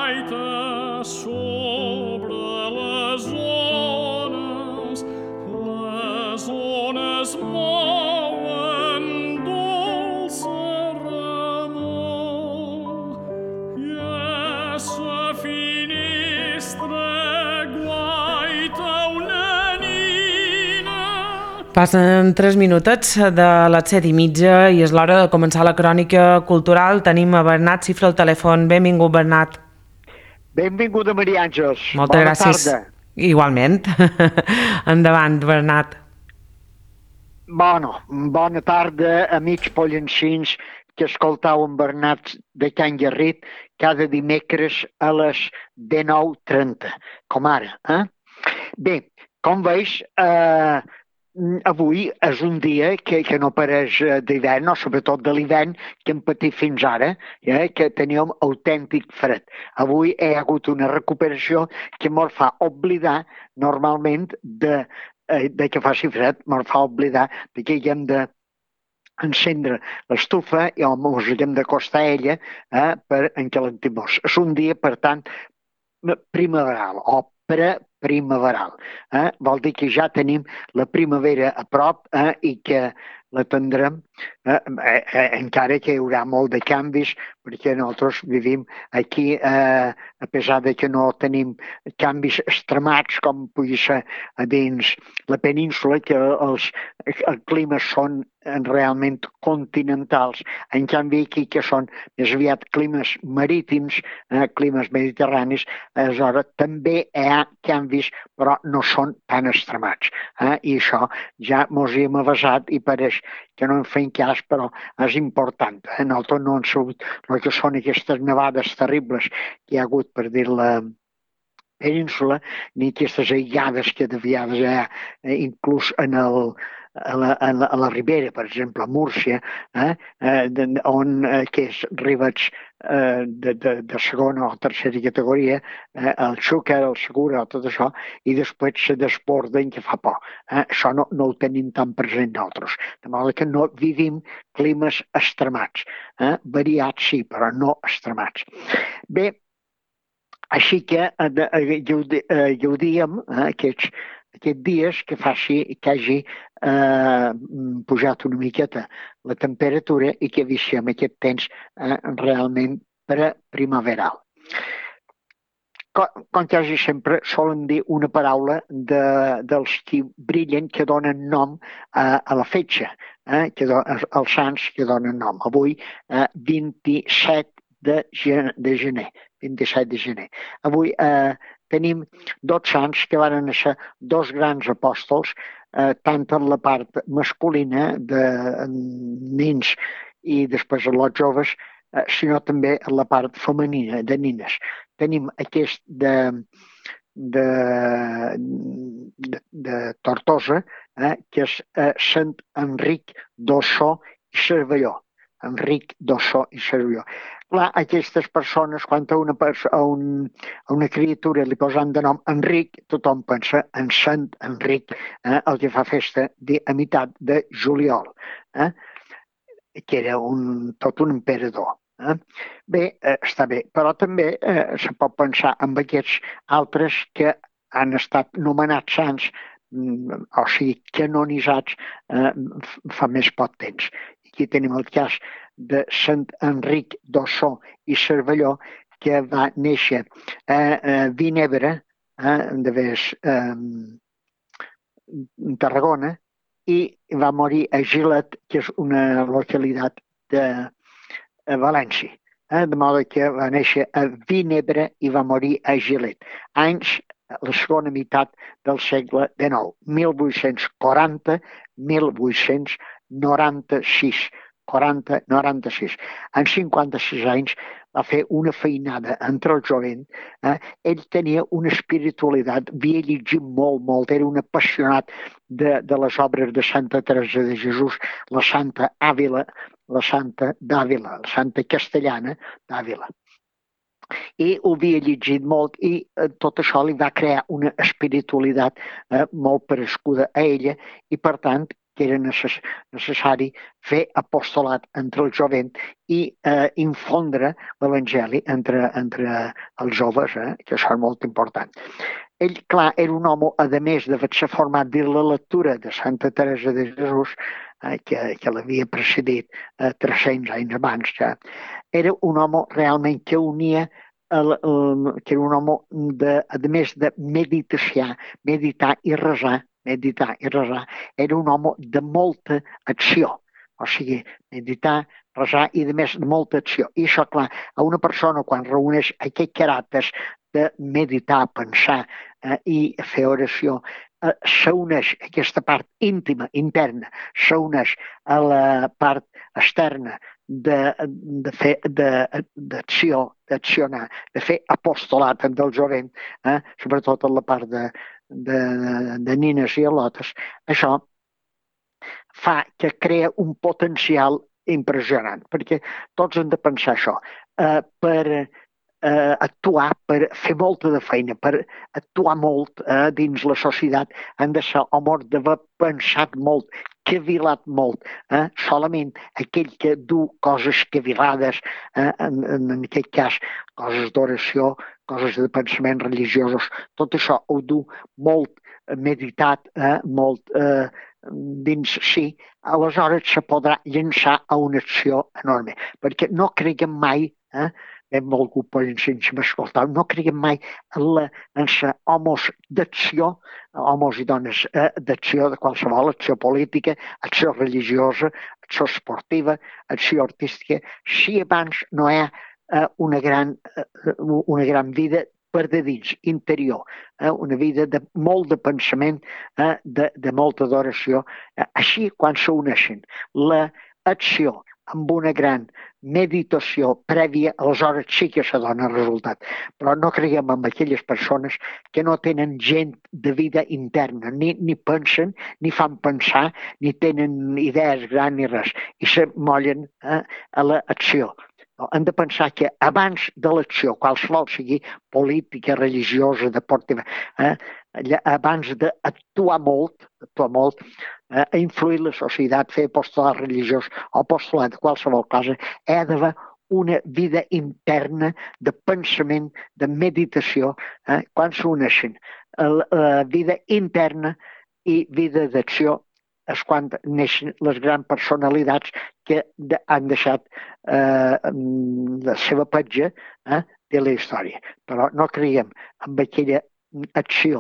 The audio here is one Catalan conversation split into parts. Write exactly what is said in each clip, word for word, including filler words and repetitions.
gaita sobre les ones, les ones mouen dolça remor, i a sa finestra guaita una nina. Passen tres minutets de les set i mitja i és l'hora de començar la crònica cultural. Tenim a Bernat Cifra al telèfon. Benvingut, Bernat. Benvinguda, Maria Àngels. Moltes Bona gràcies. tarda. Igualment. Endavant, Bernat. Bueno, bona tarda, amics pollencins que escoltau en Bernat de Can Garrit cada dimecres a les dinou trenta, com ara. Eh? Bé, com veus, eh, avui és un dia que, que no pareix d'hivern, no? Sobretot de l'hivern que hem patit fins ara, eh? Que teníem autèntic fred. Avui hi ha hagut una recuperació que ens fa oblidar normalment de, eh, de que faci fred, ens fa oblidar de que hem de encendre l'estufa i ens hem d'acostar a ella eh, per encalentir-nos. És un dia, per tant, primaveral o pre-primaveral. Eh? Vol dir que ja tenim la primavera a prop eh? I que la tindrem, eh? Eh, encara que hi haurà molt de canvis, perquè nosaltres vivim aquí, eh, a pesar de que no tenim canvis extremats com pugui ser a dins la península, que els, els climes són realment continentals. En canvi, aquí que són més aviat climes marítims, eh, climes mediterranis, aleshores també hi ha canvis, però no són tan extremats. Eh? I això ja mos hi hem avasat i pareix que no en fem cas, però és important. Eh? Nosaltres no hem sabut el que són aquestes nevades terribles que hi ha hagut per dir la península, ni aquestes aïllades que de vegades hi ha, eh, inclús en el a la, a, la, a la Ribera, per exemple, a Múrcia, eh, eh, de, on eh, que és ribets eh, de, de, de segona o tercera categoria, eh, el Xúquer, el Segura, tot això, i després se desborden que fa por. Eh? Això no, no ho tenim tan present nosaltres. De manera que no vivim climes extremats. Eh? Variats sí, però no extremats. Bé, així que eh, gaudim eh, aquests aquests dies que faci que hagi eh, pujat una miqueta la temperatura i que deixem aquest temps eh, realment pre-primaveral. Com, com quasi sempre solen dir una paraula de, dels que brillen que donen nom a, a la fetge, eh, que do, als sants que donen nom. Avui, eh, vint-i-set de gener, de gener, vint-i-set de gener. Avui eh, tenim dos sants que van ser dos grans apòstols, eh, tant en la part masculina de nens i després els joves, eh, sinó també en la part femenina de nines. Tenim aquest de, de, de, de Tortosa, eh, que és eh, Sant Enric d'Ossó i Cervelló. Enric d'Ossó i Cervelló. Clar, aquestes persones, quan a una, a, un, a una criatura li posen de nom Enric, tothom pensa en Sant Enric, eh, el que fa festa de, a meitat de juliol, eh, que era un, tot un emperador. Eh? Bé, eh, està bé, però també eh, se pot pensar en aquests altres que han estat nomenats sants, o sigui, canonitzats eh, fa més poc temps. Aquí tenim el cas de Sant Enric d'Ossó i Cervelló, que va néixer a, a Vinebre, eh, de ves, eh, Tarragona, i va morir a Gilet, que és una localitat de València. Eh, de modo que va néixer a Vinebre i va morir a Gilet. Anys la segona meitat del segle dinou, mil vuit-cents quaranta a mil vuit-cents noranta-sis. quaranta noranta-sis. En cinquanta-sis anys va fer una feinada entre el jovent. Eh? Ell tenia una espiritualitat, havia llegit molt, molt, era un apassionat de, de les obres de Santa Teresa de Jesús, la Santa Àvila, la Santa d'Àvila, la Santa Castellana d'Àvila. I ho havia llegit molt i eh, tot això li va crear una espiritualitat eh, molt parescuda a ella i, per tant, que era necess necessari fer apostolat entre el jovent i eh, infondre l'Evangeli entre, entre els joves, eh, que això és molt important. Ell, clar, era un home, a més d'haver-se format dins la lectura de Santa Teresa de Jesús, eh, que, que l'havia precedit eh, tres-cents anys abans ja, era un home realment que unia el, el, que era un home de, a més de meditació, meditar i resar, meditar i resar, era un home de molta acció. O sigui, meditar, resar i, a més, de molta acció. I això, clar, a una persona, quan reuneix aquests caràcters de meditar, pensar eh, i fer oració, eh, s'uneix aquesta part íntima, interna, s'uneix a la part externa de, de fer d'acció, d'accionar, de fer apostolat entre el jovent, eh, sobretot en la part de, de, de nines i al·lotes. Això fa que crea un potencial impressionant, perquè tots hem de pensar això. Eh, per eh, actuar, per fer molta de feina, per actuar molt eh, dins la societat, han de ser homes d'haver pensat molt, cavilat molt. Eh? Solament aquell que du coses cavilades, eh, en, en, en aquest cas, coses d'oració, coses de pensaments religiosos, tot això ho du molt meditat, eh, molt eh, dins si, aleshores se podrà llançar a una acció enorme. Perquè no creguem mai, eh, benvolgut poden sense m'escoltar, no creguem mai en, la, en ser homes d'acció, homes i dones eh, d'acció, de qualsevol acció política, acció religiosa, acció esportiva, acció artística, si abans no hi ha eh, una, gran, eh, una gran vida per de dins, interior, eh? Una vida de molt de pensament, eh? de, de molta adoració. Eh? Així, quan s'uneixen l'acció amb una gran meditació prèvia, aleshores sí que se dona resultat. Però no creiem en aquelles persones que no tenen gent de vida interna, ni, ni pensen, ni fan pensar, ni tenen idees grans ni res, i se mollen eh? a l'acció. Hem de pensar que abans de l'acció, qualsevol sigui política, religiosa, deportiva, eh, abans d'actuar molt, actuar molt, eh, a influir la societat, fer apostolat religiós o apostolat de qualsevol cosa, hi ha d'haver una vida interna de pensament, de meditació, eh, quan s'uneixen la, la vida interna i vida d'acció és quan neixen les grans personalitats que de, han deixat eh, la seva petja eh, de la història. Però no creiem en aquella acció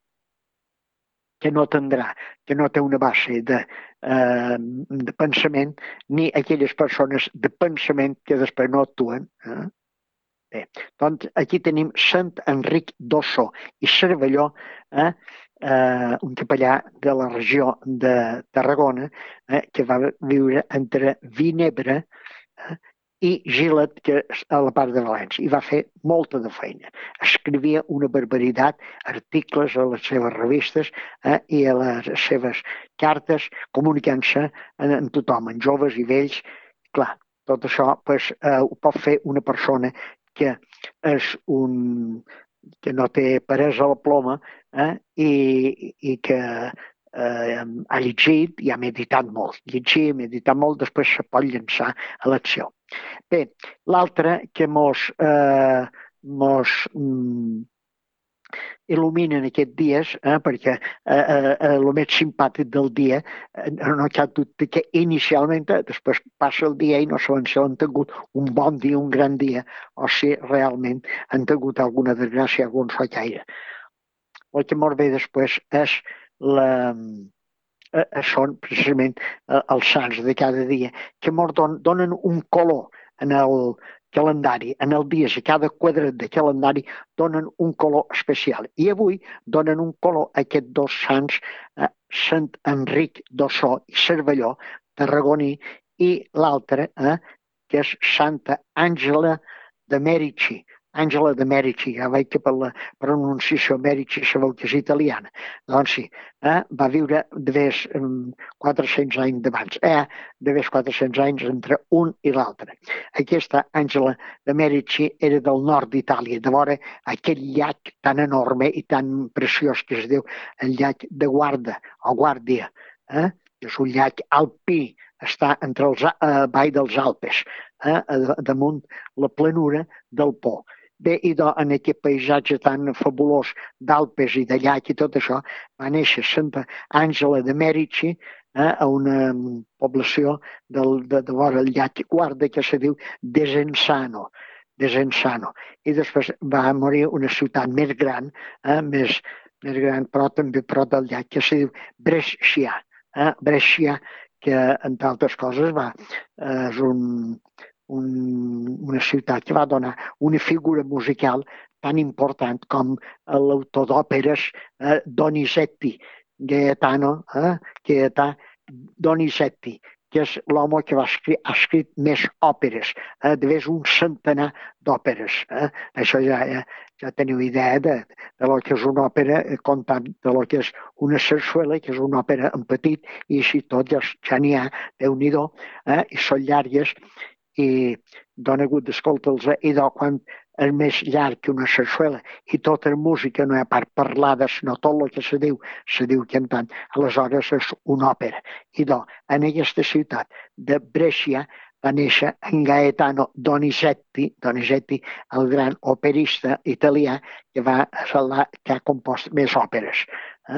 que no tindrà, que no té una base de, eh, de pensament, ni aquelles persones de pensament que després no actuen. Eh? Bé, doncs aquí tenim Sant Enric d'Ossó i Cervelló, eh, eh, un capellà de la regió de Tarragona, eh, que va viure entre Vinebre eh, i Gilet, que és a la part de València, i va fer molta de feina. Escrivia una barbaritat, articles a les seves revistes eh, i a les seves cartes, comunicant-se en, en tothom, en joves i vells. Clar, tot això pues, eh, ho pot fer una persona que és un que no té perès a la ploma eh, i, i que eh, ha llegit i ha meditat molt. Llegir i meditar molt, després se pot llançar a l'acció. Bé, l'altre que mos, eh, mos mm, il·luminen aquests dies, eh, perquè eh, eh, el més simpàtic del dia, eh, no hi ha dubte que inicialment, eh, després passa el dia i no saben si han tingut un bon dia, un gran dia, o si realment han tingut alguna desgràcia, algun sollaire. El que mos ve després és la, eh, són precisament eh, els sants de cada dia, que mos don, donen un color en el calendari, en el dia, a cada quadrat de calendari donen un color especial. I avui donen un color a aquests dos sants, eh, Sant Enric d'Ossó i Cervelló, tarragoní, i l'altre, eh, que és Santa Àngela de Mèrici. Àngela de Mèrici, ja veig que per la pronunciació Mèrici sabeu que és italiana. Doncs sí, eh, va viure de més um, quatre-cents anys d'abans. Eh, de més quatre-cents anys entre un i l'altre. Aquesta Àngela de Mèrici era del nord d'Itàlia, de vora aquell llac tan enorme i tan preciós que es diu el llac de Guarda, o Guàrdia, eh, que és un llac alpí, està entre els, a Vall dels Alpes, eh, damunt la planura del Po. Bé, i do, en aquest paisatge tan fabulós d'Alpes i de llac i tot això, va néixer Santa Àngela de Mèrici, eh, a una població del, de, de vora el llac Guarda que se diu Desenzano. Desenzano. I després va morir una ciutat més gran, eh, més, més gran, però també prop del llac, que se diu Brescia. Eh, Brescia, que entre altres coses va, eh, és un, un, una ciutat que va donar una figura musical tan important com l'autor d'òperes eh, Donizetti, Gaetano, eh, Gaetà Donizetti, que és l'home que va escrit, ha escrit més òperes, eh, de més un centenar d'òperes. Eh? Això ja, ja, ja teniu idea de, de lo que és una òpera, comptant de lo que és una sarsuela, que és una òpera en petit, i així tot ja, ja n'hi ha, Déu-n'hi-do, eh? I són llargues, i dona hagut d'escoltar-los, i do, quan és més llarg que una sarsuela i tota la música no hi ha part parlada, sinó tot el que se diu, se diu cantant, aleshores és una òpera. I do, en aquesta ciutat de Brescia va néixer en Gaetano Donizetti, Donizetti, el gran operista italià que, va, que ha compost més òperes. Eh?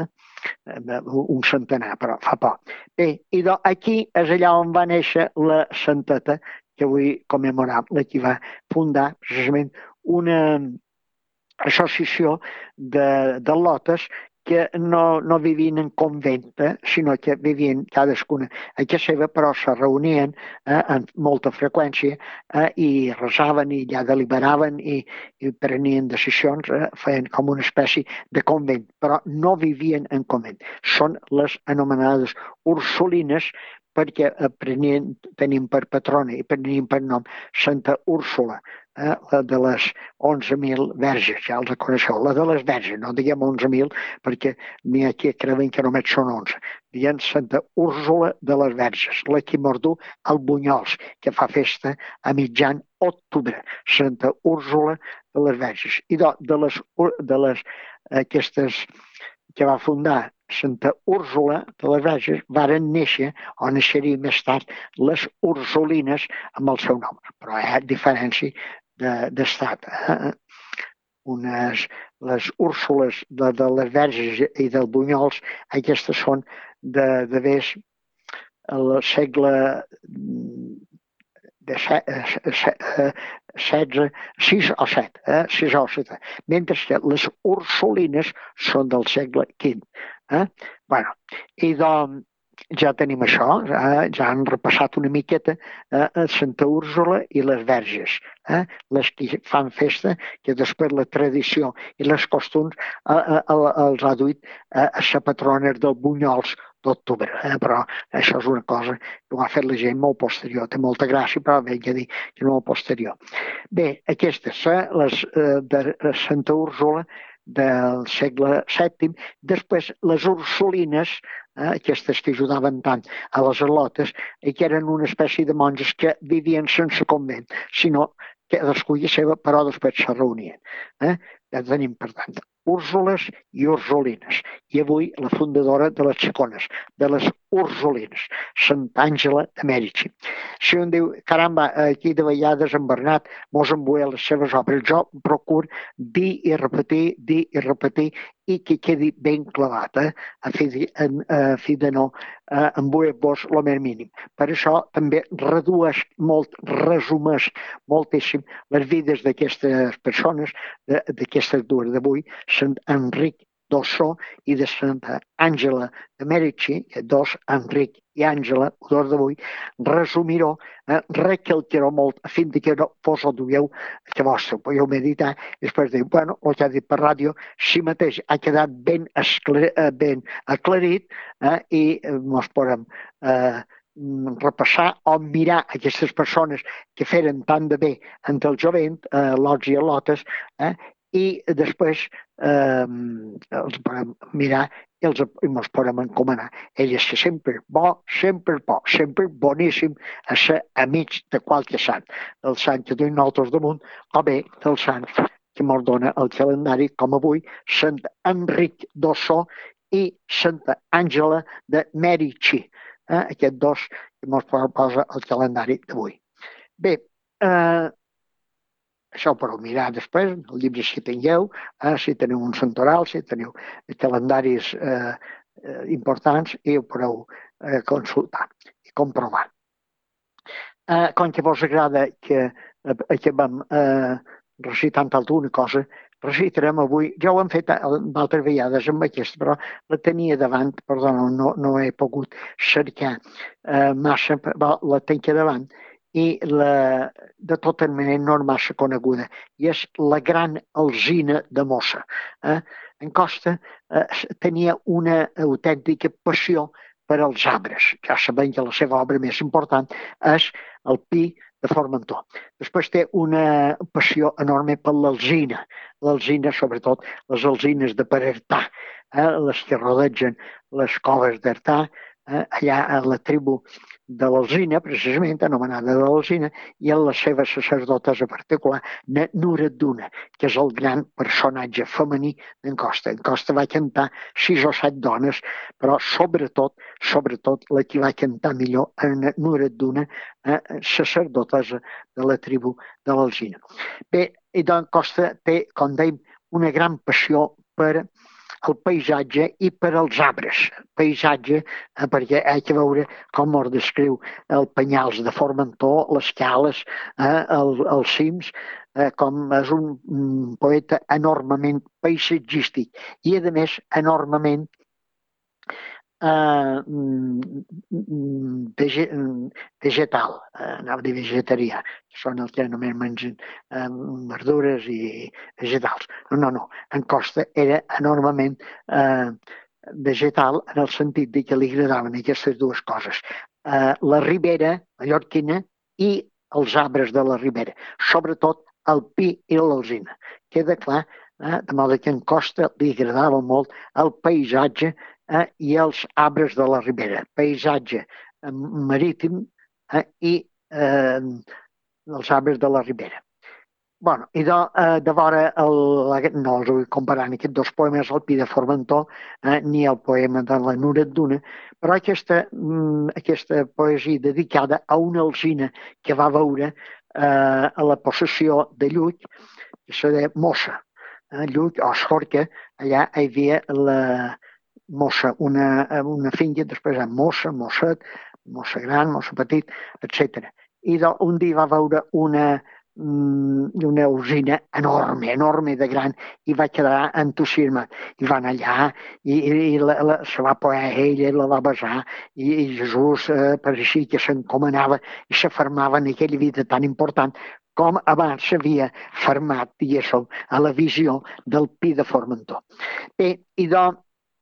Un centenar, però fa poc. Bé, i do, aquí és allà on va néixer la santeta que avui commemorem, la que va fundar precisament una associació de, de lotes que no, no vivien en convent, eh, sinó que vivien cadascuna a casa seva, però se reunien eh, amb molta freqüència eh, i resaven i ja deliberaven i, i prenien decisions, eh, feien com una espècie de convent, però no vivien en convent. Són les anomenades ursulines, perquè prenien, tenim per patrona i prenien per nom Santa Úrsula, eh, la de les onze mil verges, ja els coneixeu, la de les verges, no diguem onze mil, perquè n'hi ha qui creuen que només són onze. Diguem Santa Úrsula de les verges, la que mordú al Bunyols, que fa festa a mitjan octubre, Santa Úrsula de les verges. I de, de les, de les aquestes que va fundar Santa Úrsula de les Verges, varen néixer, o naixeria més tard, les Ursulines amb el seu nom. Però hi ha diferència d'estat. Eh? Unes, les Úrsules de, de les Verges i del Bunyols, aquestes són de, de vés el segle de setze, sis o set, eh? sis o set, mentre que les Ursulines són del segle quinze. Eh? Bueno, i doncs ja tenim això, eh? Ja han repassat una miqueta eh? Santa Úrsula i les Verges, eh? Les que fan festa, que després la tradició i les costums eh, eh, els ha duit eh, a ser patrones del Bunyols d'octubre, eh? Però això és una cosa que ho ha fet la gent molt posterior, té molta gràcia, però bé, ja dir que no molt posterior. Bé, aquestes, eh? Les eh, de Santa Úrsula del segle sèptim, després les Ursulines, eh, aquestes que ajudaven tant a les al·lotes, i que eren una espècie de monges que vivien sense convent, sinó que cadascú seva, però després se reunien. Eh? Ja tenim, per tant, Úrsules i Ursulines. I avui la fundadora de les Xacones, de les Ursulines, Santa Àngela de Mèrici. Si un diu, caramba, aquí de vegades en Bernat mos envoia les seves obres, jo procuro dir i repetir, dir i repetir, i que quedi ben clavat, eh? a, fi de, a fi de no eh, embuir-vos el més mínim. Per això també redueix molt, resumeix moltíssim les vides d'aquestes persones, d'aquestes dues d'avui, Sant Enric d'Ossó i de Santa Àngela de Mèrici, dos, Enric i Àngela, dos d'avui, resumir-ho, eh, recalcar-ho molt, a fin de que no vos ho dugueu, que vos ho podeu meditar, i després dir, bueno, el que ha dit per ràdio, si mateix ha quedat ben, esclar, ben aclarit, eh, i ens podem eh, repassar o mirar aquestes persones que feren tant de bé entre el jovent, eh, lots i al·lotes, eh, i després eh, els podem mirar i els ens podem encomanar. Elles que sempre bo, sempre bo, sempre boníssim a ser amics de qualque sant. El sant que duim nosaltres damunt, o bé del sant que ens dona el calendari, com avui, Sant Enric d'Ossó i Santa Àngela de Mèrici. eh, aquests dos que ens proposa el calendari d'avui. Bé, eh, això ho podeu mirar després, el llibre si tingueu, eh, si teniu un santoral, si teniu calendaris eh, eh, importants, i ho podeu eh, consultar i comprovar. Eh, com que vos agrada que eh, acabem eh, recitant alguna cosa, recitarem avui, ja ho hem fet d'altres vegades amb aquesta, però la tenia davant, perdona, no, no he pogut cercar eh, massa, però la tinc davant, i la, de tota manera no és massa coneguda, i és la gran alzina de Mossa. Eh? En Costa eh, tenia una autèntica passió per als arbres. Ja sabem que la seva obra més important és el Pi de Formentor. Després té una passió enorme per l'alzina, l'alzina, sobretot les alzines de per Artà, eh? les que rodegen les coves d'Artà, eh? allà a la tribu de l'alzina, precisament anomenada de l'alzina, i en la seva sacerdotessa particular, Nuredduna, que és el gran personatge femení d'en Costa. En Costa va cantar sis o set dones, però sobretot, sobretot la que va cantar millor era Nuredduna, eh, sacerdotessa de la tribu de l'alzina. Bé, i doncs Costa té, com dèiem, una gran passió per el paisatge i per als arbres. Paisatge, eh, perquè hay que veure com es descriu el Penyals de Formentor, les cales, eh, el, els cims, eh, com és un, un poeta enormement paisatgístic i, a més, enormement Uh, vegetal, uh, anava a dir vegetarià, són els que només mengen uh, verdures i vegetals. No, no, no. En Costa era enormement uh, vegetal en el sentit de que li agradaven aquestes dues coses. Uh, la ribera mallorquina i els arbres de la ribera, sobretot el pi i l'alzina. Queda clar, eh, de modo que en Costa li agradava molt el paisatge Eh, i els arbres de la ribera, paisatge eh, marítim eh, i eh, els arbres de la ribera. Bueno, i de, eh, de vora, el, no els vull comparar ni aquests dos poemes, el Pi de Formentor, eh, ni el poema de la Nuredduna, però aquesta, mm, aquesta poesia dedicada a una alzina que va veure eh, a la possessió de Llull, que se deia Mossa. Eh, Llull, o Escorca, allà hi havia la Mossa, una, una finca, després hi ha Mossa, Mosset, Mossa gran, Mossa petit, etcètera. I un dia va veure una, una usina enorme, enorme de gran, i va quedar entusiasmat. I van allà, i, i la, la, se va poder a ella, la va besar, i, i Jesús eh, pareixia que s'encomanava i s'afermava en aquella vida tan important com abans s'havia fermat, diguéssim, a la visió del Pi de Formentor. Bé, i doncs,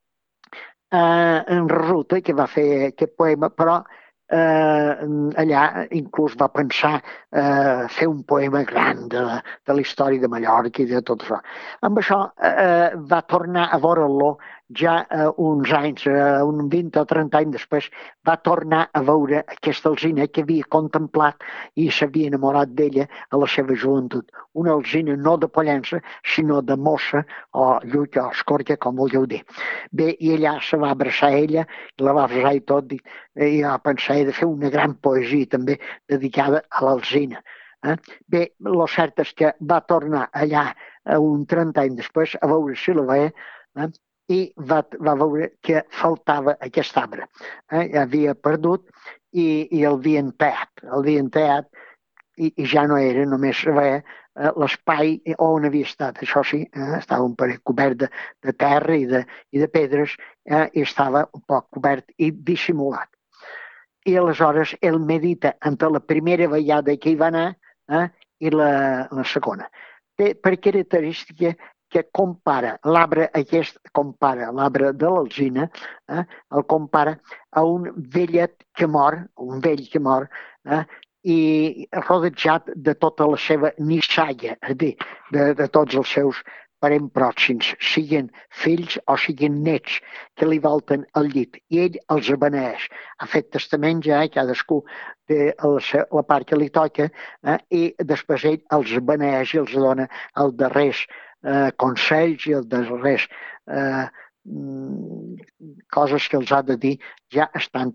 Eh, en resulta que va fer aquest poema, però eh, allà inclús va pensar eh, fer un poema gran de, de la història de Mallorca i de tot això. Amb això eh, va tornar a veure-lo ja eh, uns anys, eh, un vint o trenta anys després, va tornar a veure aquesta alzina que havia contemplat i s'havia enamorat d'ella a la seva joventut. Una alzina no de Pollença, sinó de Mossa o Llull o Escorca, com vulgueu dir. Bé, i allà se va abraçar a ella, la va abraçar i tot, i, i va pensar de fer una gran poesia també dedicada a l'alzina. Eh? Bé, el cert és que va tornar allà eh, un trenta anys després a veure si la veia, eh? i va, va veure que faltava aquest arbre. Eh? Havia perdut i, i el havien tallat. El havien tallat i, i ja no era, només veia eh, l'espai on havia estat. Això sí, eh? estava un parell cobert de, de terra i de, i de pedres eh? i estava un poc cobert i dissimulat. I aleshores ell medita entre la primera vegada que hi va anar eh? i la, la segona. Té per característica que compara l'arbre aquest, compara l'arbre de l'alzina, eh, el compara a un vellet que mor, un vell que mor, eh, i rodejat de tota la seva nissalla, és a dir, de, de tots els seus parents pròxims, siguin fills o siguin nets, que li volten al llit, i ell els beneeix. Ha fet testament ja, cadascú té la part que li toca, eh, i després ell els beneeix i els dona el darrers Eh, consells i els darrers eh, coses que els ha de dir ja estant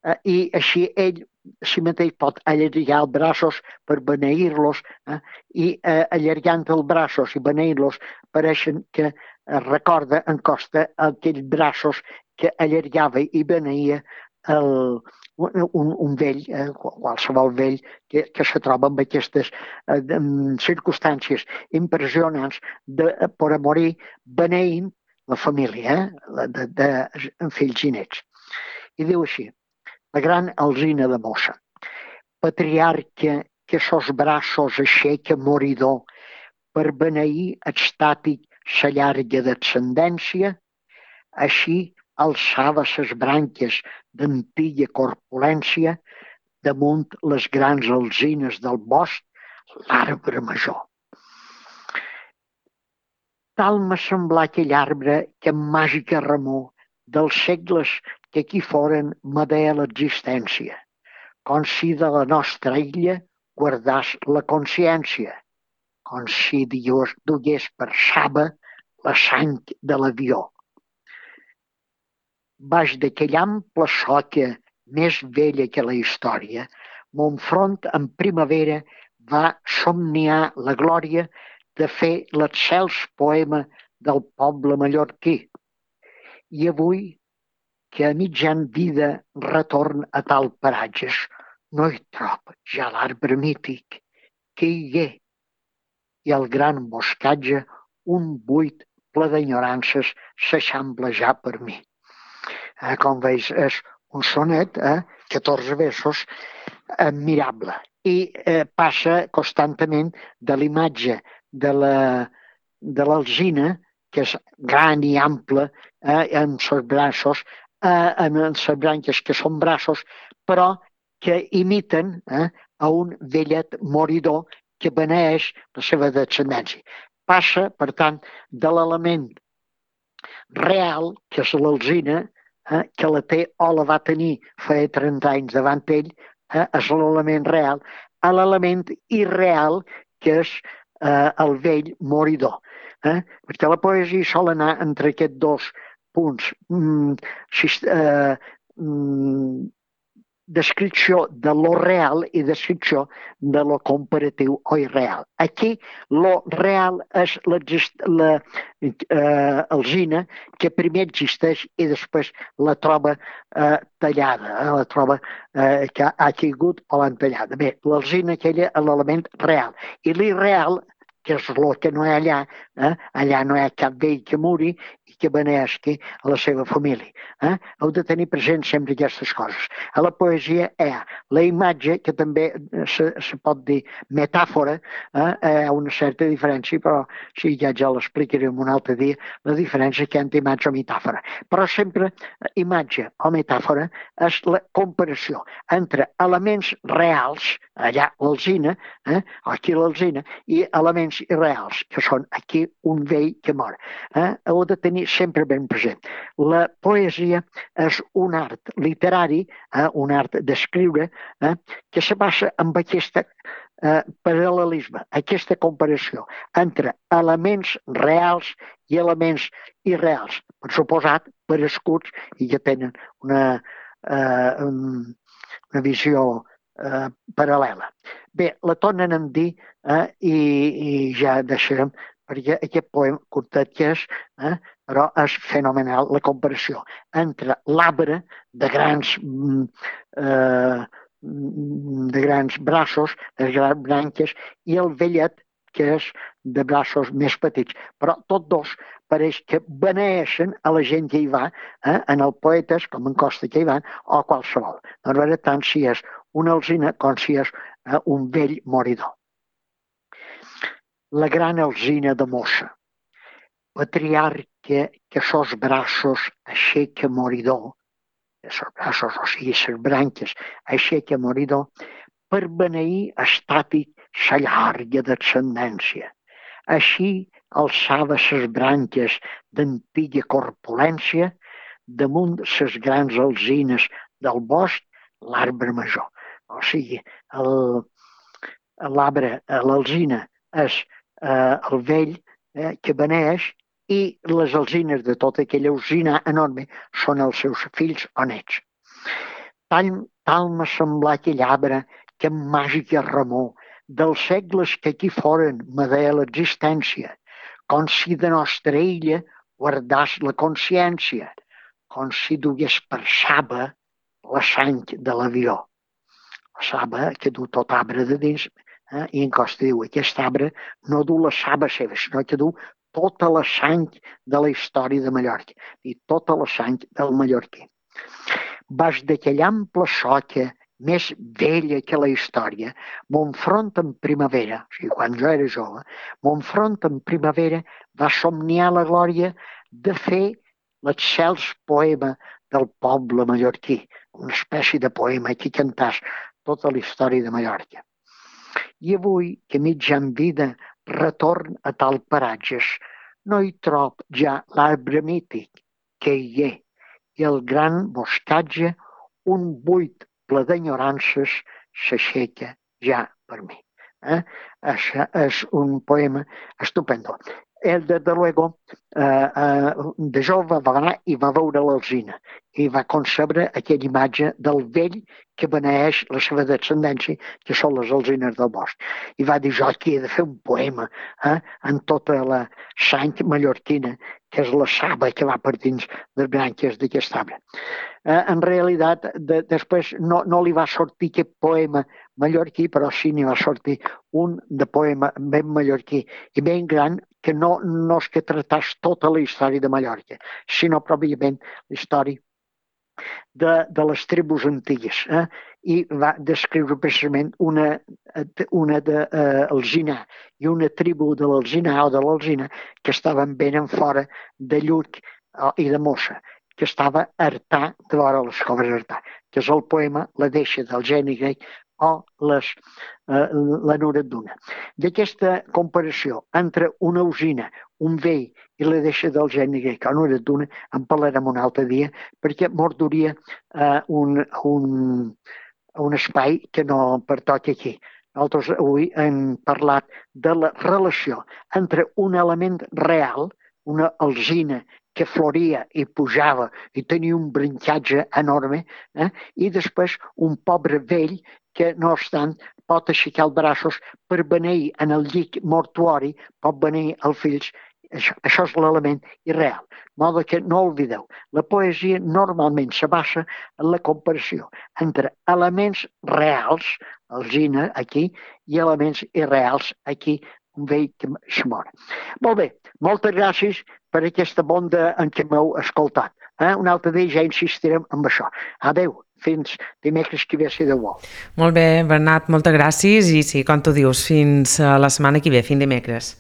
eh, i així ell si mateix pot allargar els braços per beneir-los eh, i eh, allargant els braços i beneir-los pareixen que eh, recorda en Costa aquells braços que allargava i beneïa el, un, un vell, eh, qualsevol vell que, que se troba en aquestes eh, circumstàncies impressionants de, per a morir beneint la família, eh, de, de, de fills i nets. I diu així: la gran Alzina de Mossa, patriarca que sos braços aixeca moridor per beneir estàtic sa llarga descendència, així alçava ses branques d'antiga corpulència damunt les grans alzines del bosc, l'arbre major. Tal m'ha semblat aquell arbre que amb màgica remor dels segles que aquí foren m'adea l'existència, com si de la nostra illa guardàs la consciència, com si dugués per saba la sang de l'avió. Baix d'aquell ample soca més vella que la història, mon front en primavera va somniar la glòria de fer l'excels poema del poble mallorquí. I avui, que a mitjan vida retorn a tal paratges, no hi trob ja l'arbre mític que hi hagué i el gran boscatge un buit ple d'enyorances s'eixambla ja per mi. Eh, com veus, és un sonet, eh, catorze versos, admirable. I eh, passa constantment de l'imatge de la de l'alzina, que és gran i ample, eh, amb els braços, eh, amb les branques que són braços, però que imiten eh, a un vellet moridor que beneeix la seva descendència. Passa, per tant, de l'element real, que és l'alzina, eh, que la té o la va tenir fa trenta anys davant ell, eh, és l'element real, a l'element irreal, que és eh, el vell moridor. Eh? Perquè la poesia sol anar entre aquests dos punts. Mm, eh, mm, descripció de lo real i descripció de lo comparatiu o irreal. Aquí lo real és la eh, alzina que primer existeix i després la troba eh, tallada, eh, la troba eh, que ha caigut o l'han tallada. Bé, l'alzina aquella és l'element real. I l'irreal, que és el que no hi ha allà, eh, allà no hi ha cap vell que muri i que beneeixi a la seva família. Eh? Heu de tenir present sempre aquestes coses. A la poesia hi ha la imatge, que també se, se pot dir metàfora, eh? Hi ha una certa diferència, però sí, ja ja l'explicaré un altre dia, la diferència que entre imatge o metàfora. Però sempre imatge o metàfora és la comparació entre elements reals, allà l'alzina, eh? aquí l'alzina, i elements irreals, que són aquí un vell que mor. Eh? Heu de tenir sempre ben present. La poesia és un art literari, eh? un art d'escriure, eh? que se basa en aquest eh, paral·lelisme, aquesta comparació entre elements reals i elements irreals, per suposat, per escuts, i que tenen una, eh, una visió eh, paral·lela. Bé, la tornen a dir eh, i, i ja deixarem, perquè aquest poema curtet que és, eh, però és fenomenal la comparació entre l'arbre de grans eh, de grans braços, de grans branques, i el vellet, que és de braços més petits. Però tots dos pareix que beneeixen a la gent que hi va, eh, en el poetes, com en Costa que hi van, o qualsevol. No a veure tant si és una alzina com si és eh, un vell moridor. La gran alzina de Mossa, patriarca que sos braços aixeca moridor, els braços, o sigui, les branques, aixeca moridor, per beneir estàtic sa llarga descendència. Així alçava ses branques d'antiga corpulència damunt ses grans alzines del bosc, l'arbre major. O sigui, l'arbre, l'alzina, és eh, el vell eh, que beneeix, i les alzines de tota aquella alzina enorme són els seus fills o nets. Tal, tal m'ha semblat aquell arbre que amb màgica remor dels segles que aquí foren me deia l'existència, com si de nostra illa guardàs la consciència, com si dugués per saba la sang de l'avió. La saba que du tot arbre de dins, eh? I en Costa diu, aquest arbre no du la saba seva, sinó que du tota la sang de la història de Mallorca, i tota la sang del mallorquí. Baix d'aquella ampla soca, més vella que la història, mon front en primavera, o sigui, quan jo era jove, mon front en primavera va somniar la glòria de fer l'excels poema del poble mallorquí, una espècie de poema que cantàs tota la història de Mallorca. I avui, que mitja en vida retorn a tal paratges, no hi trob ja l'arbre mític que hi és, i el gran boscatge, un buit ple d'enyorances, s'aixeca ja per mi. Eh? Això és un poema estupendo. Ell, des de luego, eh, eh, de jove va anar i va veure l'alzina i va concebre aquella imatge del vell que beneeix la seva descendència, que són les alzines del bosc. I va dir, jo aquí he de fer un poema eh, en tota la sang mallorquina, que és la saba que va per dins les branques d'aquest arbre. Eh, en realitat, de, després no, no li va sortir aquest poema mallorquí, però sí n'hi va sortir un de poema ben mallorquí i ben gran, que no, no és que tractàs tota la història de Mallorca, sinó pròpiament la història de, de les tribus antigues. Eh? I va descriure precisament una, una de uh, Alzina i una tribu de l'Alzina o de l'Alzina que estaven ben en fora de Lluc uh, i de Mossa, que estava a Artà, de vora les coves d'Artà, que és el poema La deixa del geni grec o les, eh, la Nuret d'una. D'aquesta comparació entre una usina, un vell i la deixa del geni grec o Nuret d'una, en parlarem un altre dia, perquè morduria eh, un, un, un espai que no pertoca aquí. Nosaltres avui hem parlat de la relació entre un element real, una alzina que floria i pujava i tenia un brincatge enorme, eh? I després un pobre vell que, no obstant, pot aixecar els braços per beneir en el llit mortuori, pot beneir els fills. Això, això és l'element irreal. De modo que no oblideu, la poesia normalment se basa en la comparació entre elements reals, alzina aquí, i elements irreals aquí, un vell que es mor. Molt bé, moltes gràcies per aquesta bonda en què m'heu escoltat. Eh? Un altre dia ja insistirem en això. Adéu, fins dimecres que ve, si Déu vol. Molt bé, Bernat, moltes gràcies i sí, com tu dius, fins la setmana que ve, fins dimecres.